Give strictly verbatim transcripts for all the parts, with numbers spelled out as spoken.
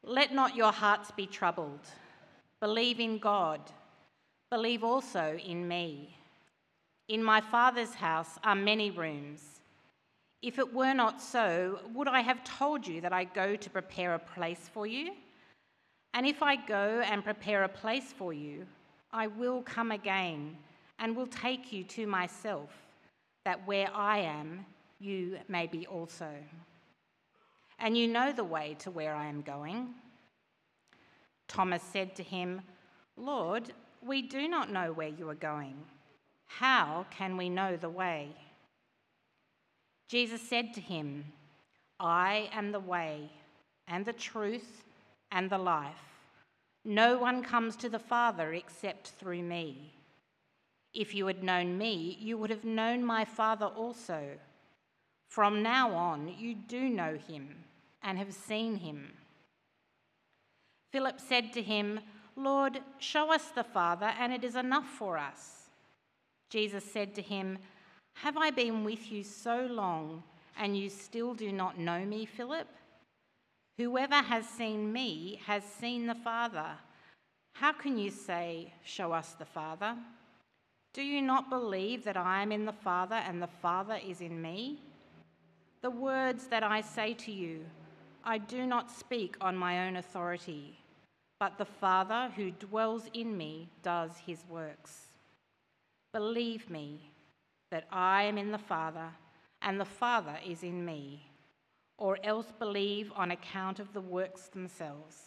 Let not your hearts be troubled. Believe in God. Believe also in me. In my Father's house are many rooms. If it were not so, would I have told you that I go to prepare a place for you? And if I go and prepare a place for you, I will come again and will take you to myself, that where I am, you may be also. And you know the way to where I am going. Thomas said to him, Lord, we do not know where you are going. How can we know the way? Jesus said to him, I am the way and the truth and the life. No one comes to the Father except through me. If you had known me, you would have known my Father also. From now on, you do know him and have seen him. Philip said to him, Lord, show us the Father, and it is enough for us. Jesus said to him, Have I been with you so long, and you still do not know me, Philip? Whoever has seen me has seen the Father. How can you say, Show us the Father? Do you not believe that I am in the Father and the Father is in me? The words that I say to you, I do not speak on my own authority, but the Father who dwells in me does his works. Believe me that I am in the Father and the Father is in me, or else believe on account of the works themselves.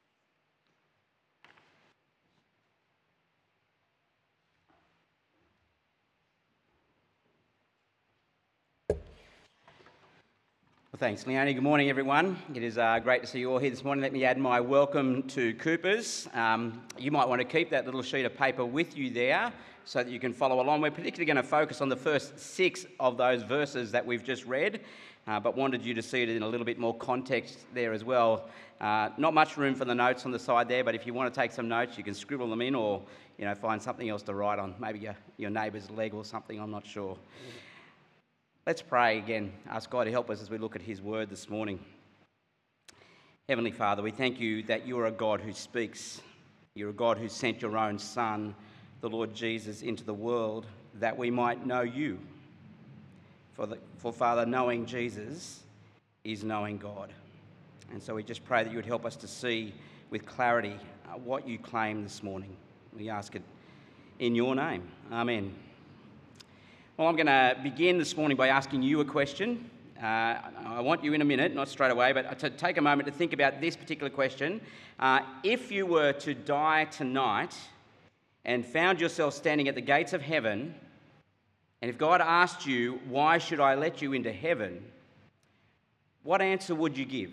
Well, thanks, Leonie. Good morning, everyone. It is uh, great to see you all here this morning. Let me add my welcome to Coopers. Um, you might want to keep that little sheet of paper with you there so that you can follow along. We're particularly going to focus on the first six of those verses that we've just read, uh, but wanted you to see it in a little bit more context there as well. Uh, not much room for the notes on the side there, but if you want to take some notes, you can scribble them in, or you know, find something else to write on, maybe your, your neighbour's leg or something, I'm not sure. Let's pray again. Ask God to help us as we look at his word this morning. Heavenly Father, we thank you that you are a God who speaks. You're a God who sent your own Son, the Lord Jesus, into the world that we might know you. For, the, for Father, knowing Jesus is knowing God. And so we just pray that you would help us to see with clarity uh, what you claim this morning. We ask it in your name. Amen. Well, I'm going to begin this morning by asking you a question. Uh, I want you in a minute, not straight away, but to take a moment to think about this particular question. Uh, if you were to die tonight and found yourself standing at the gates of heaven, and if God asked you, why should I let you into heaven, what answer would you give?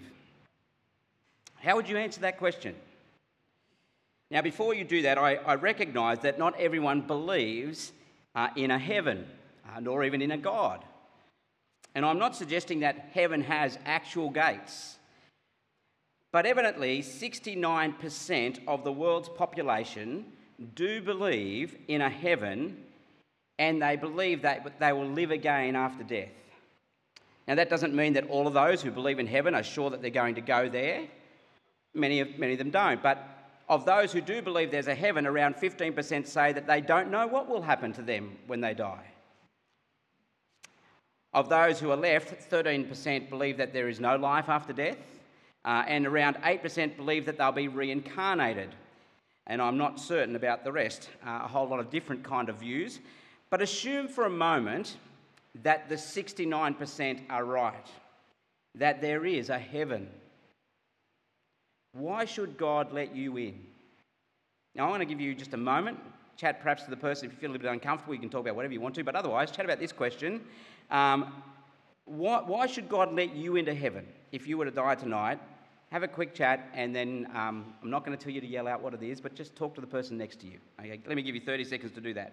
How would you answer that question? Now, before you do that, I, I recognise that not everyone believes uh, in a heaven. Uh, nor even in a God. And I'm not suggesting that heaven has actual gates, but evidently sixty-nine percent of the world's population do believe in a heaven, and they believe that they will live again after death. Now, that doesn't mean that all of those who believe in heaven are sure that they're going to go there. Many of, many of them don't, but of those who do believe there's a heaven, around fifteen percent say that they don't know what will happen to them when they die. Of those who are left, thirteen percent believe that there is no life after death, uh, and around eight percent believe that they'll be reincarnated. And I'm not certain about the rest, uh, a whole lot of different kind of views. But assume for a moment that the sixty-nine percent are right, that there is a heaven. Why should God let you in? Now, I want to give you just a moment. Chat perhaps to the person. If you feel a little bit uncomfortable, you can talk about whatever you want to, but otherwise, chat about this question. Um, why, why should God let you into heaven if you were to die tonight? Have a quick chat, and then um, I'm not going to tell you to yell out what it is, but just talk to the person next to you. Okay, let me give you thirty seconds to do that.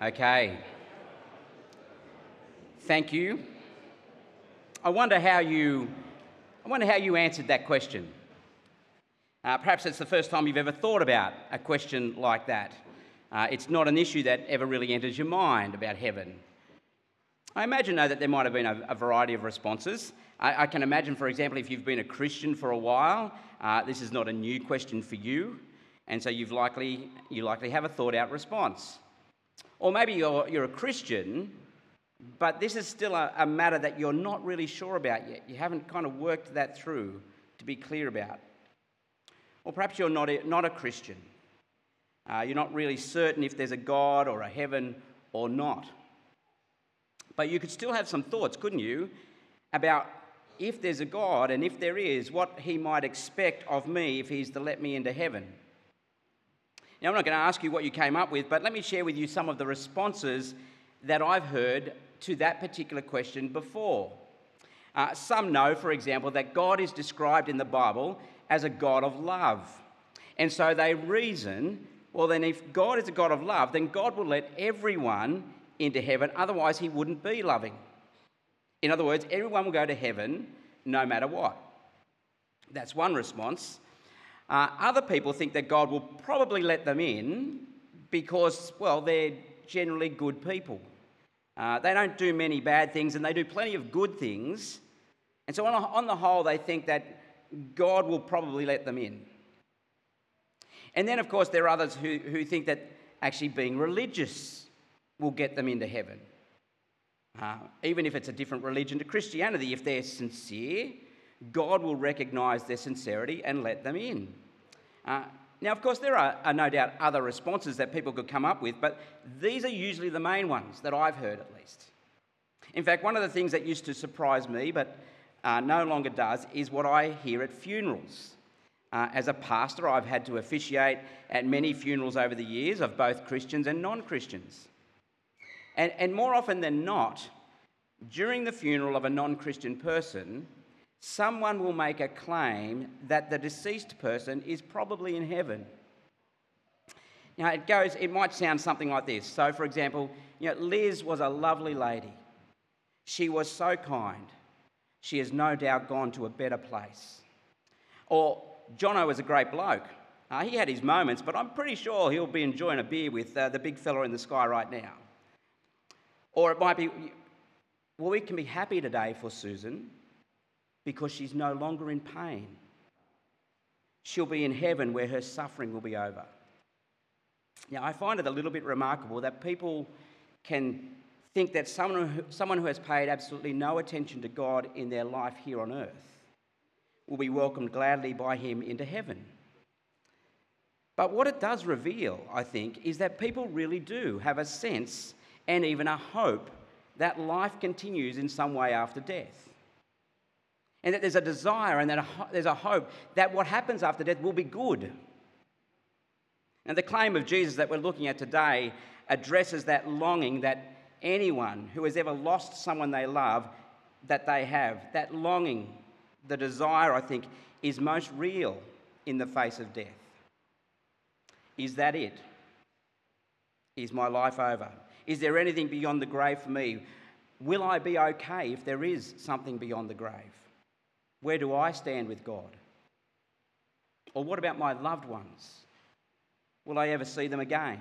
Okay. Thank you. I wonder how you, I wonder how you answered that question. Uh, perhaps it's the first time you've ever thought about a question like that. Uh, it's not an issue that ever really enters your mind about heaven. I imagine, though, that there might have been a, a variety of responses. I, I can imagine, for example, if you've been a Christian for a while, uh, this is not a new question for you, and so you've likely, you likely have a thought-out response. Or maybe you're, you're a Christian, but this is still a, a matter that you're not really sure about yet. You haven't kind of worked that through to be clear about. Or perhaps you're not a, not a Christian. Uh, you're not really certain if there's a God or a heaven or not. But you could still have some thoughts, couldn't you, about if there's a God and if there is, what he might expect of me if he's to let me into heaven. Now, I'm not going to ask you what you came up with, but let me share with you some of the responses that I've heard to that particular question before. Uh, some know, for example, that God is described in the Bible as a God of love. And so they reason, well, then if God is a God of love, then God will let everyone into heaven, otherwise he wouldn't be loving. In other words, everyone will go to heaven no matter what. That's one response. Uh, other people think that God will probably let them in because, well, they're generally good people. Uh, they don't do many bad things and they do plenty of good things. And so on, on the whole, they think that God will probably let them in. And then, of course, there are others who, who think that actually being religious will get them into heaven. Uh, even if it's a different religion to Christianity, if they're sincere, God will recognise their sincerity and let them in. Uh, now, of course, there are, are no doubt other responses that people could come up with, but these are usually the main ones that I've heard at least. In fact, one of the things that used to surprise me, but uh, no longer does, is what I hear at funerals. Uh, as a pastor, I've had to officiate at many funerals over the years of both Christians and non-Christians. And, and more often than not, during the funeral of a non-Christian person, someone will make a claim that the deceased person is probably in heaven. Now, it goes, it might sound something like this. So, for example, you know, Liz was a lovely lady. She was so kind. She has no doubt gone to a better place. Or, Jono was a great bloke. Uh, he had his moments, but I'm pretty sure he'll be enjoying a beer with uh, the big fella in the sky right now. Or it might be, well, we can be happy today for Susan because she's no longer in pain. She'll be in heaven where her suffering will be over. Now, I find it a little bit remarkable that people can think that someone who, someone who has paid absolutely no attention to God in their life here on earth will be welcomed gladly by him into heaven. But what it does reveal, I think, is that people really do have a sense and even a hope that life continues in some way after death. And that there's a desire and that a, there's a hope that what happens after death will be good. And the claim of Jesus that we're looking at today addresses that longing that anyone who has ever lost someone they love, that they have. That longing, the desire, I think, is most real in the face of death. Is that it? Is my life over? Is there anything beyond the grave for me? Will I be okay if there is something beyond the grave? Where do I stand with God? Or what about my loved ones? Will I ever see them again?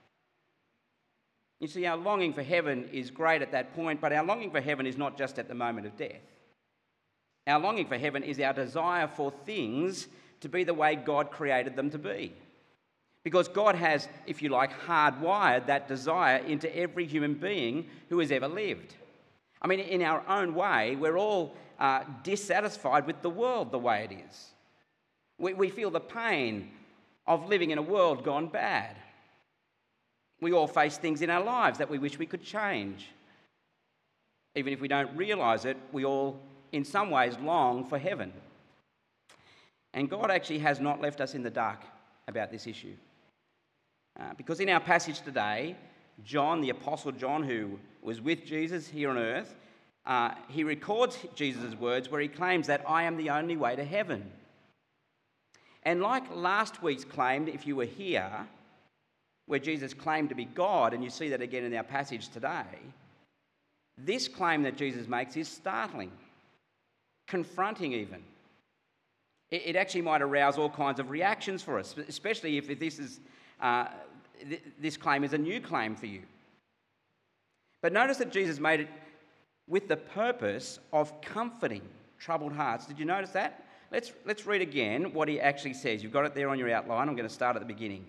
You see, our longing for heaven is great at that point, but our longing for heaven is not just at the moment of death. Our longing for heaven is our desire for things to be the way God created them to be. Because God has, if you like, hardwired that desire into every human being who has ever lived. I mean, in our own way, we're all uh, dissatisfied with the world the way it is. We, we feel the pain of living in a world gone bad. We all face things in our lives that we wish we could change. Even if we don't realise it, we all, in some ways, long for heaven. And God actually has not left us in the dark about this issue. Uh, because in our passage today, John, the Apostle John, who was with Jesus here on earth, uh, he records Jesus' words where he claims that I am the only way to heaven. And like last week's claim, if you were here, where Jesus claimed to be God, and you see that again in our passage today, this claim that Jesus makes is startling, confronting even. It, it actually might arouse all kinds of reactions for us, especially if this is uh, th- this claim is a new claim for you. But notice that Jesus made it with the purpose of comforting troubled hearts. Did you notice that? Let's, let's read again what he actually says. You've got it there on your outline. I'm going to start at the beginning.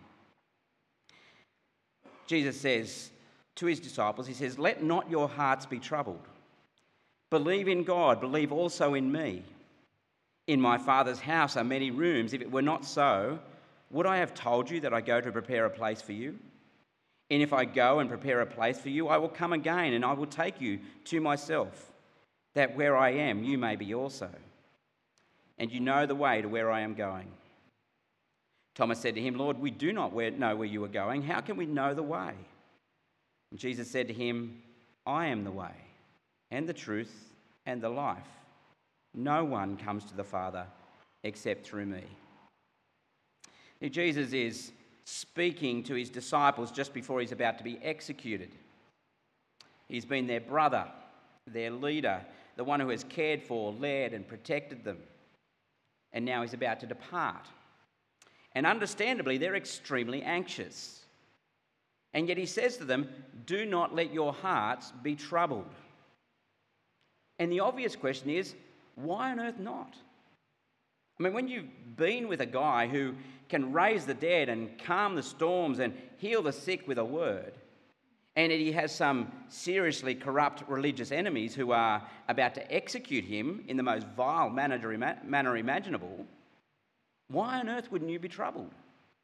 Jesus says to his disciples, he says, "Let not your hearts be troubled. Believe in God, believe also in me. In my Father's house are many rooms. If it were not so, would I have told you that I go to prepare a place for you? And if I go and prepare a place for you, I will come again and I will take you to myself, that where I am, you may be also. And you know the way to where I am going." Thomas said to him, "Lord, we do not know where you are going. How can we know the way?" And Jesus said to him, "I am the way and the truth and the life. No one comes to the Father except through me." Now, Jesus is speaking to his disciples just before he's about to be executed. He's been their brother, their leader, the one who has cared for, led and protected them. And now he's about to depart. And understandably, they're extremely anxious. And yet he says to them, "Do not let your hearts be troubled." And the obvious question is, why on earth not? I mean, when you've been with a guy who can raise the dead and calm the storms and heal the sick with a word, and he has some seriously corrupt religious enemies who are about to execute him in the most vile manner imaginable, why on earth wouldn't you be troubled?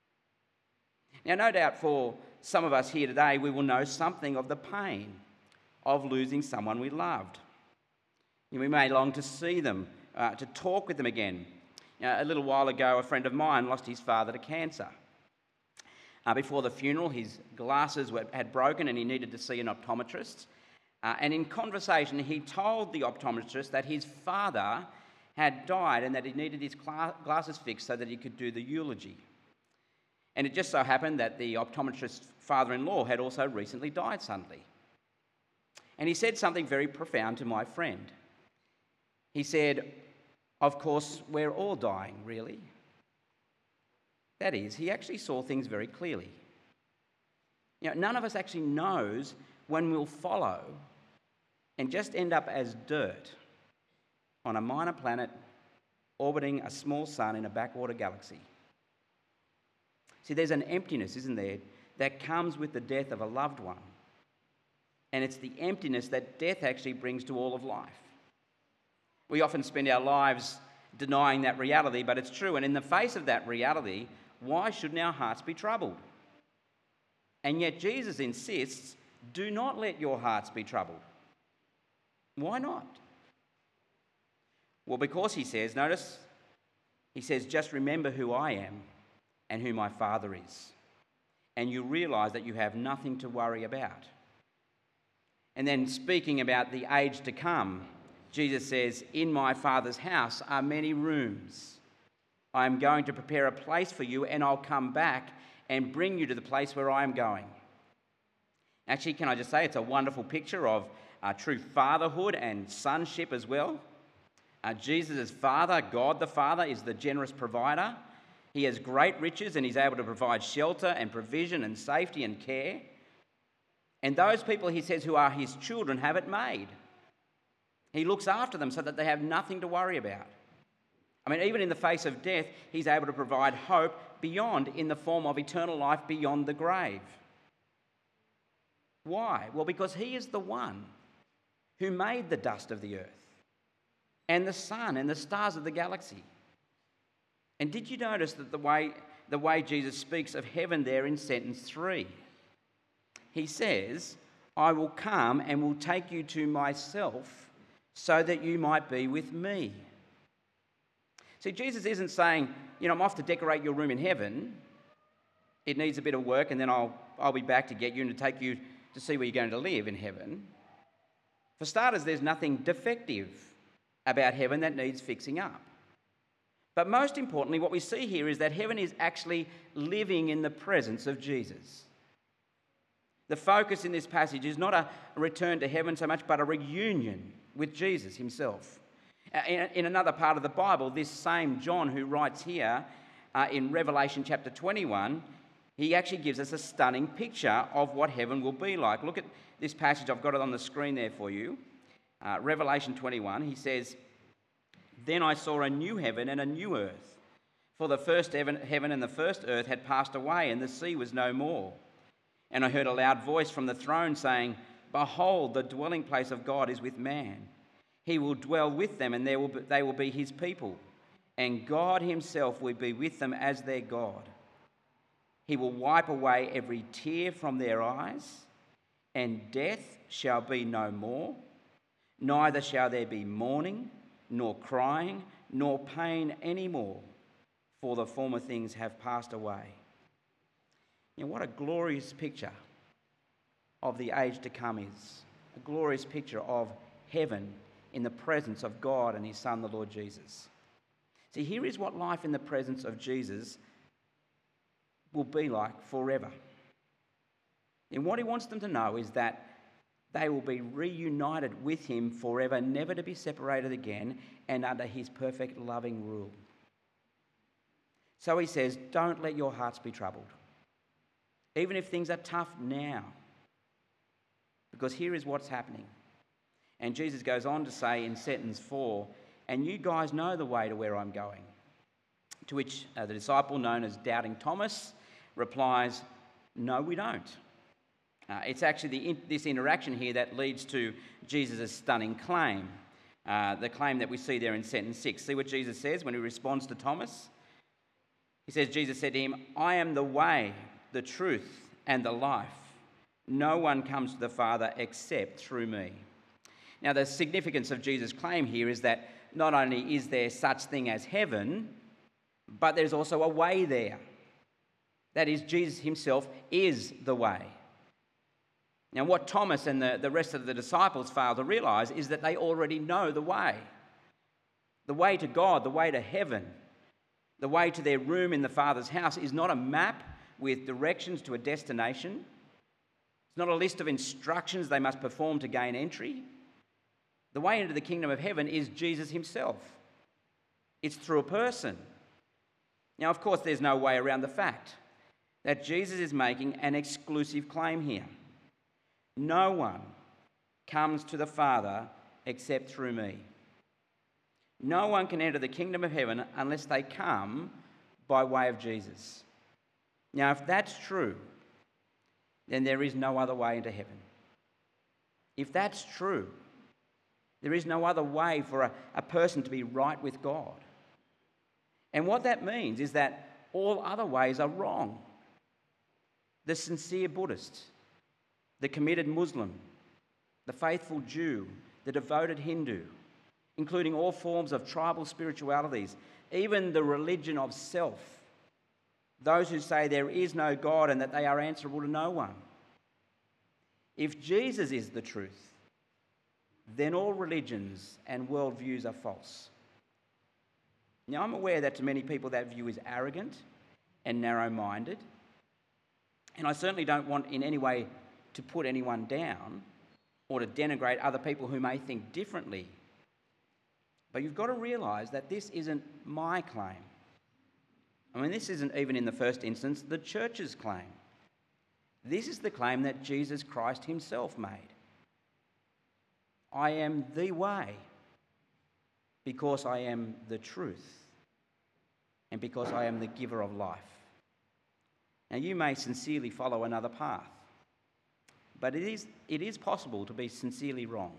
Now, no doubt for some of us here today, we will know something of the pain of losing someone we loved. We may long to see them, uh, to talk with them again. Uh, a little while ago, a friend of mine lost his father to cancer. Uh, before the funeral, his glasses were, had broken and he needed to see an optometrist. Uh, and in conversation, he told the optometrist that his father had died and that he needed his cla- glasses fixed so that he could do the eulogy. And it just so happened that the optometrist's father-in-law had also recently died suddenly. And he said something very profound to my friend. He said, "Of course, we're all dying, really." That is, he actually saw things very clearly. You know, none of us actually knows when we'll follow and just end up as dirt on a minor planet orbiting a small sun in a backwater galaxy. See, there's an emptiness, isn't there, that comes with the death of a loved one. And it's the emptiness that death actually brings to all of life. We often spend our lives denying that reality, but it's true. And in the face of that reality, why shouldn't our hearts be troubled? And yet Jesus insists, do not let your hearts be troubled. Why not? Well, because he says, notice, he says, just remember who I am and who my Father is. And you realise that you have nothing to worry about. And then speaking about the age to come, Jesus says, in my Father's house are many rooms. I am going to prepare a place for you, and I'll come back and bring you to the place where I am going. Actually, can I just say, it's a wonderful picture of uh, true fatherhood and sonship as well. Uh, Jesus' Father, God the Father, is the generous provider. He has great riches and he's able to provide shelter and provision and safety and care. And those people, he says, who are his children have it made. He looks after them so that they have nothing to worry about. I mean, even in the face of death, he's able to provide hope beyond, in the form of eternal life beyond the grave. Why? Well, because he is the one who made the dust of the earth and the sun and the stars of the galaxy. And did you notice that the way, the way Jesus speaks of heaven there in sentence three? He says, I will come and will take you to myself so that you might be with me. See, Jesus isn't saying, you know, I'm off to decorate your room in heaven. It needs a bit of work and then I'll, I'll be back to get you and to take you to see where you're going to live in heaven. For starters, there's nothing defective about heaven that needs fixing up. But most importantly, what we see here is that heaven is actually living in the presence of Jesus. The focus in this passage is not a return to heaven so much, but a reunion with Jesus himself. In, in another part of the Bible, this same John who writes here uh, in Revelation chapter twenty-one, he actually gives us a stunning picture of what heaven will be like. Look at this passage. I've got it on the screen there for you. Uh, Revelation twenty-one, he says, "Then I saw a new heaven and a new earth, for the first heaven, heaven and the first earth had passed away, and the sea was no more. And I heard a loud voice from the throne saying, 'Behold, the dwelling place of God is with man. He will dwell with them, and they will be, they will be his people. And God himself will be with them as their God. He will wipe away every tear from their eyes, and death shall be no more. Neither shall there be mourning, nor crying, nor pain any more, for the former things have passed away.'" You know, what a glorious picture of the age to come is. A glorious picture of heaven in the presence of God and his Son, the Lord Jesus. See, here is what life in the presence of Jesus will be like forever. And what he wants them to know is that they will be reunited with him forever, never to be separated again, and under his perfect loving rule. So he says, don't let your hearts be troubled, even if things are tough now, because here is what's happening. And Jesus goes on to say in sentence four, "And you guys know the way to where I'm going." To which uh, the disciple known as Doubting Thomas replies, "No, we don't." Uh, it's actually the in- this interaction here that leads to Jesus' stunning claim, uh, the claim that we see there in sentence six. See what Jesus says when he responds to Thomas? He says, Jesus said to him, "I am the way, the truth, and the life. No one comes to the Father except through me." Now, the significance of Jesus' claim here is that not only is there such thing as heaven, but there's also a way there. That is, Jesus himself is the way. Now, what Thomas and the, the rest of the disciples fail to realise is that they already know the way. The way to God, the way to heaven, the way to their room in the Father's house is not a map with directions to a destination. It's not a list of instructions they must perform to gain entry. The way into the kingdom of heaven is Jesus himself. It's through a person. Now, of course, there's no way around the fact that Jesus is making an exclusive claim here. No one comes to the Father except through me. No one can enter the kingdom of heaven unless they come by way of Jesus. Now, if that's true, then there is no other way into heaven. If that's true, there is no other way for a, a person to be right with God. And what that means is that all other ways are wrong. The sincere Buddhist, the committed Muslim, the faithful Jew, the devoted Hindu, including all forms of tribal spiritualities, even the religion of self, those who say there is no God and that they are answerable to no one. If Jesus is the truth, then all religions and worldviews are false. Now, I'm aware that to many people that view is arrogant and narrow-minded, and I certainly don't want in any way to put anyone down or to denigrate other people who may think differently. But you've got to realise that this isn't my claim. I mean, this isn't even in the first instance the church's claim. This is the claim that Jesus Christ himself made. I am the way because I am the truth and because I am the giver of life. Now, you may sincerely follow another path, but it is, it is possible to be sincerely wrong.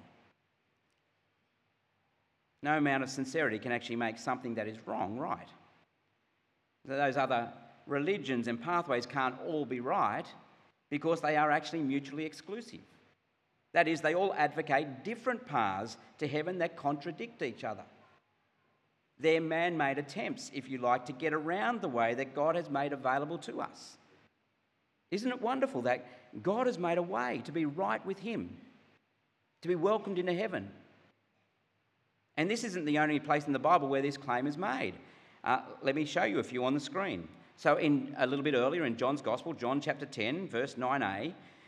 No amount of sincerity can actually make something that is wrong right. Those other religions and pathways can't all be right because they are actually mutually exclusive. That is, they all advocate different paths to heaven that contradict each other. They're man-made attempts, if you like, to get around the way that God has made available to us. Isn't it wonderful that God has made a way to be right with him, to be welcomed into heaven? And this isn't the only place in the Bible where this claim is made. Uh, let me show you a few on the screen. So in a little bit earlier in John's Gospel, John chapter ten, verse nine a,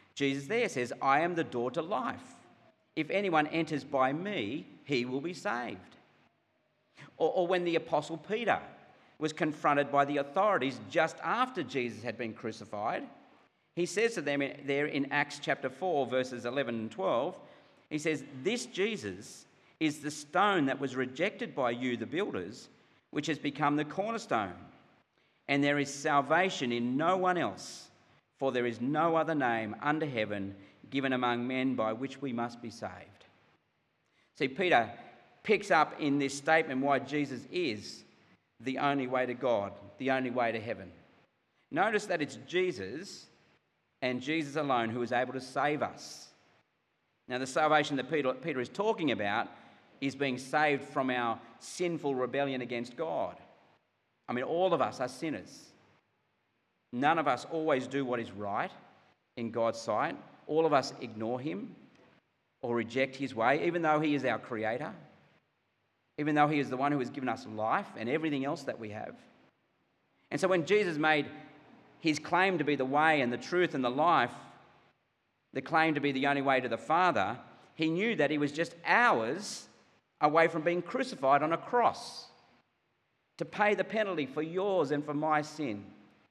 Jesus there says, I am the door to life. If anyone enters by me, he will be saved. Or, or when the Apostle Peter was confronted by the authorities just after Jesus had been crucified, he says to them there in Acts chapter four, verses eleven and twelve, he says, this Jesus is the stone that was rejected by you, the builders, which has become the cornerstone. And there is salvation in no one else, for there is no other name under heaven given among men by which we must be saved. See, Peter picks up in this statement why Jesus is the only way to God, the only way to heaven. Notice that it's Jesus and Jesus alone who is able to save us. Now, the salvation that Peter, Peter is talking about is being saved from our sinful rebellion against God. I mean, all of us are sinners. None of us always do what is right in God's sight. All of us ignore him or reject his way, even though he is our creator, even though he is the one who has given us life and everything else that we have. And so when Jesus made his claim to be the way and the truth and the life, the claim to be the only way to the Father, he knew that he was just hours away from being crucified on a cross to pay the penalty for yours and for my sin.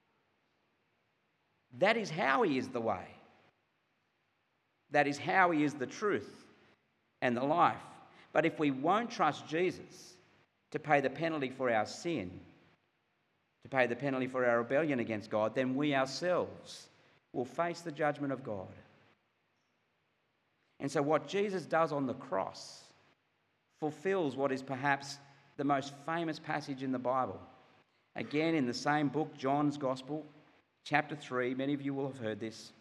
That is how he is the way. That is how he is the truth and the life. But if we won't trust Jesus to pay the penalty for our sin, to pay the penalty for our rebellion against God, then we ourselves will face the judgment of God. And so what Jesus does on the cross fulfills what is perhaps the most famous passage in the Bible. Again, in the same book, John's Gospel, chapter three, many of you will have heard this.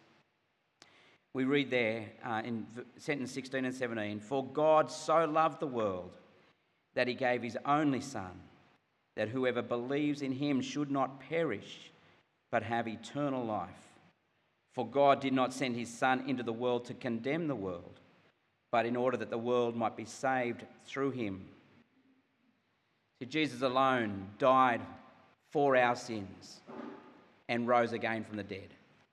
We read there uh, in sentence sixteen and seventeen, for God so loved the world that he gave his only Son, that whoever believes in him should not perish, but have eternal life. For God did not send his Son into the world to condemn the world, but in order that the world might be saved through him. So Jesus alone died for our sins and rose again from the dead.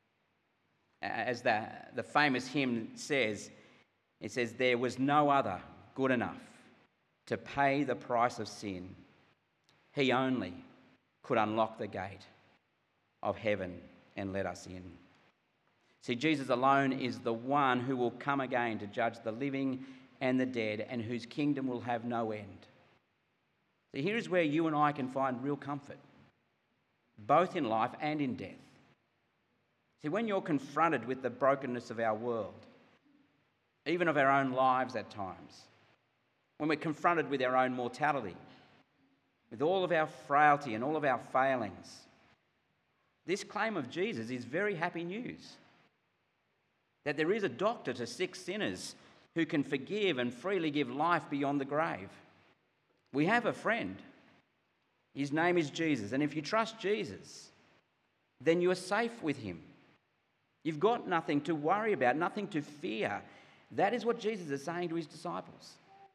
As the, the famous hymn says, it says, there was no other good enough to pay the price of sin. He only could unlock the gate of heaven and let us in. See, Jesus alone is the one who will come again to judge the living and the dead, and whose kingdom will have no end. See, here is where you and I can find real comfort, both in life and in death. See, when you're confronted with the brokenness of our world, even of our own lives at times, when we're confronted with our own mortality, with all of our frailty and all of our failings, this claim of Jesus is very happy news. That there is a doctor to sick sinners who can forgive and freely give life beyond the grave. We have a friend. His name is Jesus. And if you trust Jesus, then you are safe with him. You've got nothing to worry about, nothing to fear. That is what Jesus is saying to his disciples.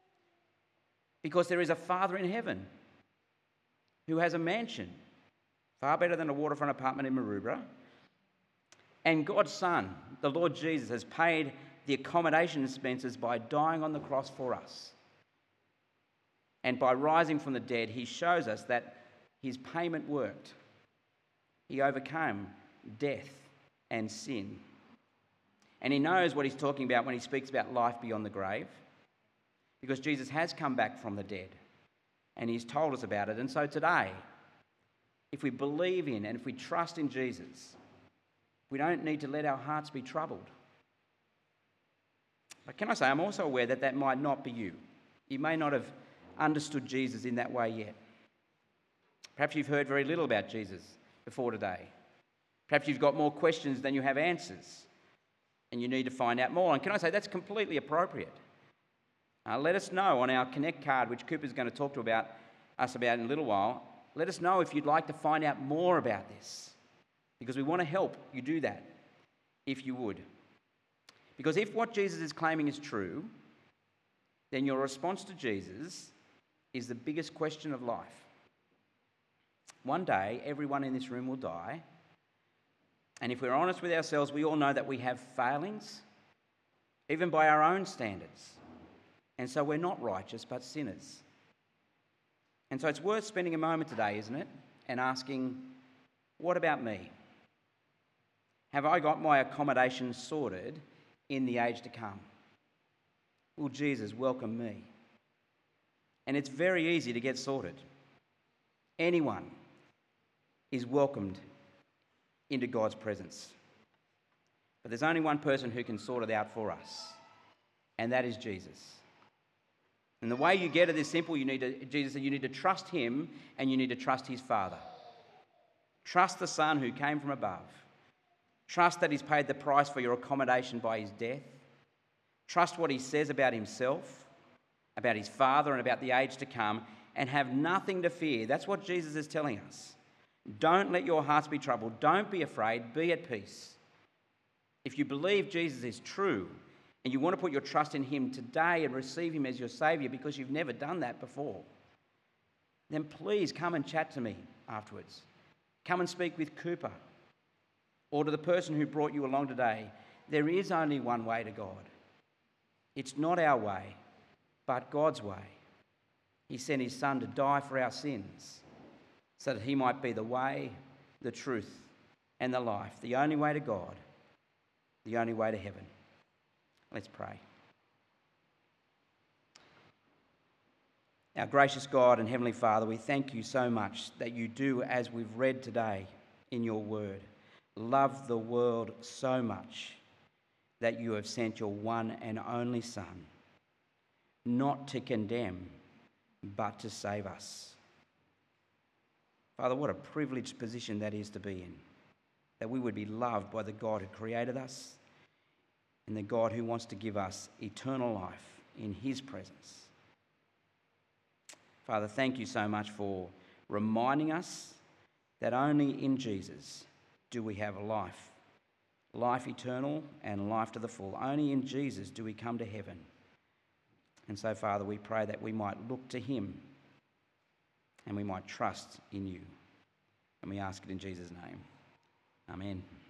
Because there is a Father in heaven who has a mansion, far better than a waterfront apartment in Maroubra. And God's Son, the Lord Jesus, has paid the accommodation expenses by dying on the cross for us. And by rising from the dead, he shows us that his payment worked. He overcame death and sin. And he knows what he's talking about when he speaks about life beyond the grave, because Jesus has come back from the dead and he's told us about it. And so today, if we believe in and if we trust in Jesus, we don't need to let our hearts be troubled. But can I say, I'm also aware that that might not be you. You may not have understood Jesus in that way yet. Perhaps you've heard very little about Jesus before today. Perhaps you've got more questions than you have answers, and you need to find out more. And can I say, that's completely appropriate. Uh, let us know on our Connect card, which Cooper's going to talk to about us about in a little while. Let us know if you'd like to find out more about this, because we want to help you do that, if you would. Because if what Jesus is claiming is true, then your response to Jesus is the biggest question of life. One day, everyone in this room will die, And if we're honest with ourselves, we all know that we have failings, even by our own standards. And so we're not righteous, but sinners. And so it's worth spending a moment today, isn't it? And asking, what about me? Have I got my accommodation sorted in the age to come? Will Jesus welcome me? And it's very easy to get sorted. Anyone is welcomed into God's presence. But there's only one person who can sort it out for us, and that is Jesus. And the way you get it is simple. You need to, Jesus said, you need to trust him and you need to trust his Father. Trust the Son who came from above. Trust that he's paid the price for your accommodation by his death. Trust what he says about himself, about his Father, and about the age to come, and have nothing to fear. That's what Jesus is telling us. Don't let your hearts be troubled. Don't be afraid. Be at peace. If you believe Jesus is true and you want to put your trust in him today and receive him as your Saviour because you've never done that before, then please come and chat to me afterwards. Come and speak with Cooper or to the person who brought you along today. There is only one way to God. It's not our way, but God's way. He sent his Son to die for our sins so that he might be the way, the truth, and the life, the only way to God, the only way to heaven. Let's pray. Our gracious God and Heavenly Father, we thank you so much that you do, as we've read today in your word, love the world so much that you have sent your one and only Son, not to condemn, but to save us. Father, what a privileged position that is to be in, that we would be loved by the God who created us and the God who wants to give us eternal life in his presence. Father, thank you so much for reminding us that only in Jesus do we have life, life eternal and life to the full. Only in Jesus do we come to heaven. And so, Father, we pray that we might look to him and we might trust in you. And we ask it in Jesus' name. Amen.